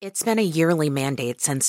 It's been a yearly mandate since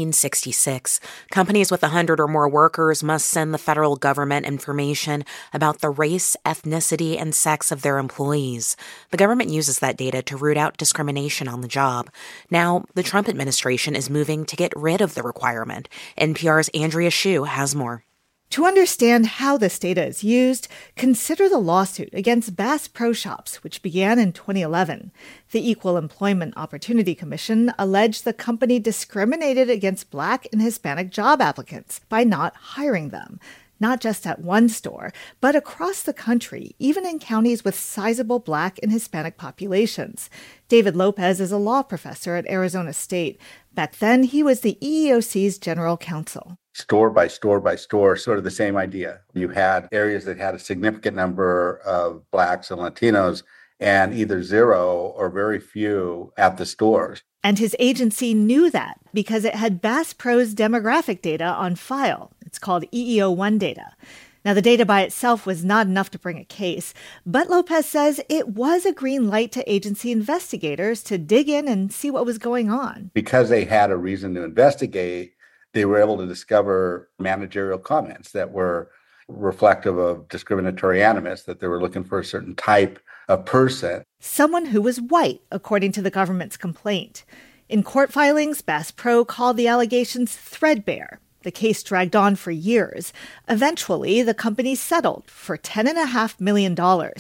1966. Companies with 100 or more workers must send the federal government information about the race, ethnicity, and sex of their employees. The government uses that data to root out discrimination on the job. Now, the Trump administration is moving to get rid of the requirement. NPR's Andrea Hsu has more. To understand how this data is used, consider the lawsuit against Bass Pro Shops, which began in 2011. The Equal Employment Opportunity Commission alleged the company discriminated against Black and Hispanic job applicants by not hiring them, not just at one store, but across the country, even in counties with sizable Black and Hispanic populations. David Lopez is a law professor at Arizona State. Back then, he was the EEOC's general counsel. Store by store by store, sort of the same idea. You had areas that had a significant number of Blacks and Latinos and either zero or very few at the stores. And his agency knew that because it had Bass Pro's demographic data on file. It's called EEO1 data. Now, the data by itself was not enough to bring a case, but Lopez says it was a green light to agency investigators to dig in and see what was going on. Because they had a reason to investigate, they were able to discover managerial comments that were reflective of discriminatory animus, that they were looking for a certain type of person. Someone who was white, according to the government's complaint. In court filings, Bass Pro called the allegations threadbare. The case dragged on for years. Eventually, the company settled for $10.5 million.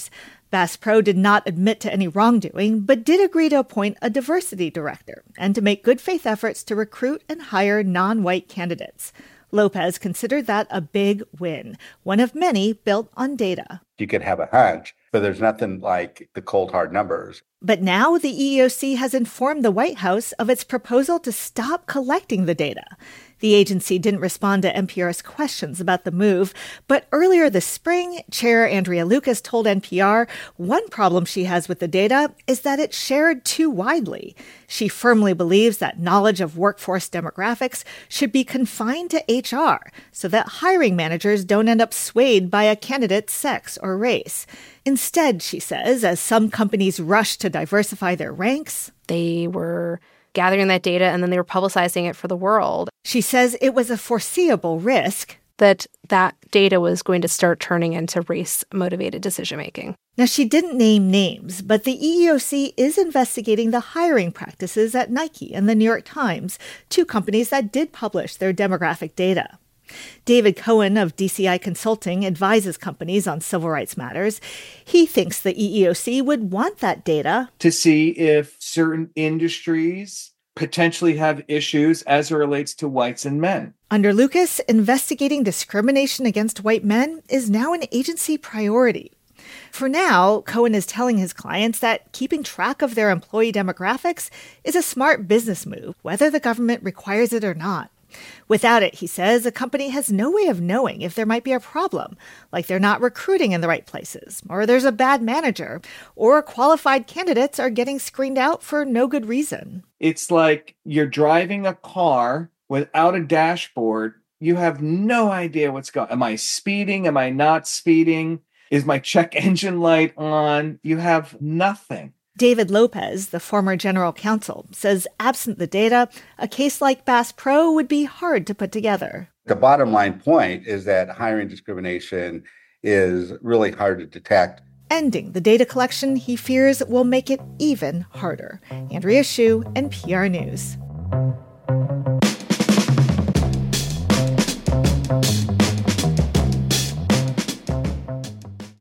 Bass Pro did not admit to any wrongdoing, but did agree to appoint a diversity director and to make good faith efforts to recruit and hire non-white candidates. Lopez considered that a big win, one of many built on data. You could have a hunch, but there's nothing like the cold hard numbers. But now the EEOC has informed the White House of its proposal to stop collecting the data. The agency didn't respond to NPR's questions about the move, but earlier this spring, Chair Andrea Lucas told NPR one problem she has with the data is that it's shared too widely. She firmly believes that knowledge of workforce demographics should be confined to HR so that hiring managers don't end up swayed by a candidate's sex or race. Instead, she says, as some companies rush to diversify their ranks, they were gathering that data and then they were publicizing it for the world. She says it was a foreseeable risk that data was going to start turning into race-motivated decision-making. Now, she didn't name names, but the EEOC is investigating the hiring practices at Nike and the New York Times, two companies that did publish their demographic data. David Cohen of DCI Consulting advises companies on civil rights matters. He thinks the EEOC would want that data to see if certain industries potentially have issues as it relates to whites and men. Under Lucas, investigating discrimination against white men is now an agency priority. For now, Cohen is telling his clients that keeping track of their employee demographics is a smart business move, whether the government requires it or not. Without it, he says, a company has no way of knowing if there might be a problem, like they're not recruiting in the right places, or there's a bad manager, or qualified candidates are getting screened out for no good reason. It's like you're driving a car without a dashboard. You have no idea what's going on. Am I speeding? Am I not speeding? Is my check engine light on? You have nothing. David Lopez, the former general counsel, says absent the data, a case like Bass Pro would be hard to put together. The bottom line point is that hiring discrimination is really hard to detect. Ending the data collection, he fears, will make it even harder. Andrea Hsu, NPR News.